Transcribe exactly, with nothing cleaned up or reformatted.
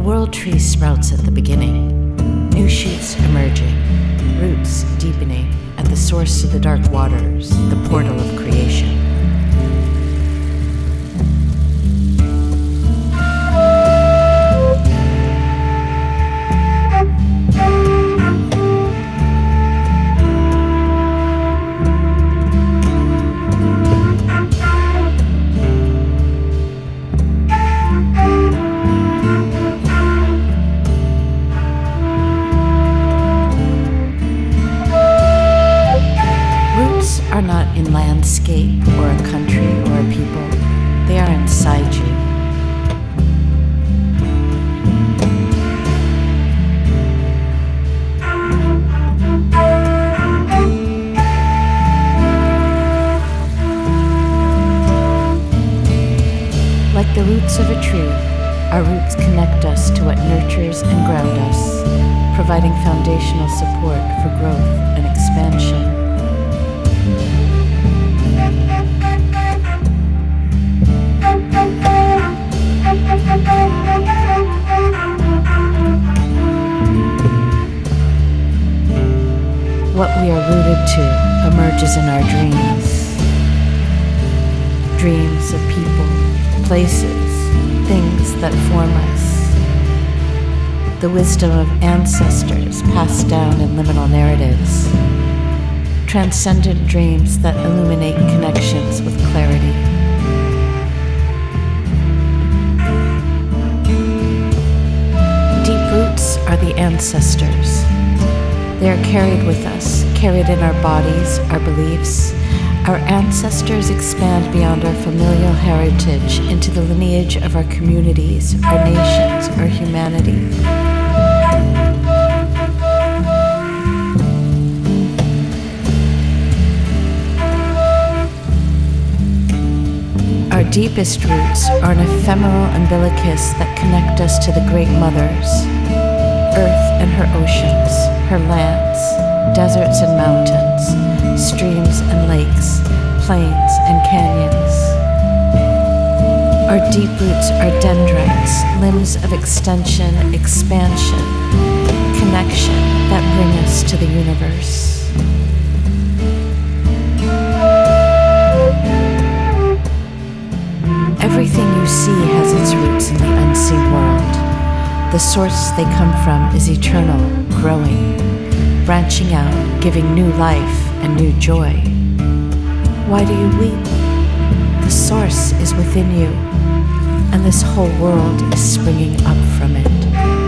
world tree sprouts at the beginning, new shoots emerging, roots deepening at the source of the dark waters, the portal of creation. Are not in landscape or a country or a people. They are inside you. Like the roots of a tree, our roots connect us to what nurtures and ground us, providing foundational support for growth and expansion. What we are rooted to emerges in our dreams. Dreams of people, places, things that form us. The wisdom of ancestors passed down in liminal narratives. Transcendent dreams that illuminate connections with clarity. Deep roots are the ancestors. They are carried with us, carried in our bodies, our beliefs. Our ancestors expand beyond our familial heritage into the lineage of our communities, our nations, our humanity. Our deepest roots are an ephemeral umbilicus that connect us to the great mothers, Earth and her oceans, her lands, deserts and mountains, streams and lakes, plains and canyons. Our deep roots are dendrites, limbs of extension, expansion, connection that bring us to the universe. Everything you see has its roots in the unseen world. The source they come from is eternal, growing, branching out, giving new life and new joy. Why do you weep? The source is within you, and this whole world is springing up from it.